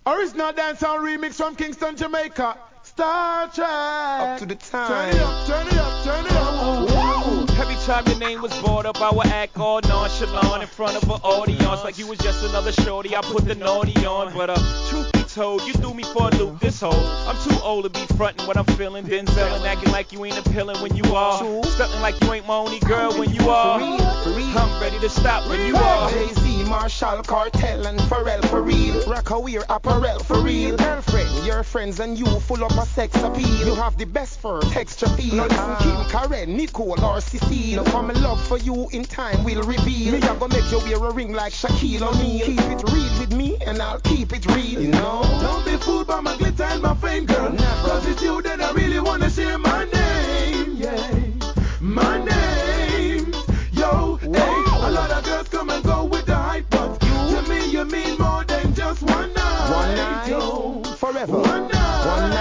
Original dancehall remix from Kingston, Jamaica. Star Trek. Up to the time. Turn it up, turn it up, turn it up. Whoa. Every time your name was brought up, I would act all nonchalant in front of an audience like you was just another shorty. I put the naughty on, but truth be told, you threw me for a loop this whole. I'm too old to be frontin' what I'm feeling, then selling, acting like you ain't appealing when you are, stuntin' like you ain't my only girl when you are. For real. I'm ready to stop when you are. Jay-Z, Marshall, Cartel, and Pharrell for real. Rockaware, apparel for real. Girlfriend, your friends and you full up a sex appeal. You have the best fur, texture feel. No listen, Kim, Karen, Nicole, or Cecile. No come love for you in time will reveal. Me I go make you wear a ring like Shaquille O'Neal. Keep it real with me and I'll keep it real, you know. Don't be fooled by my glitter and my fame, girl. Cause it's you that I really wanna share my name, yeah. My name, yo, hey. A lot of girls come and go with the hype, but to me you mean more than just one night. One night, yo. forever. One night. One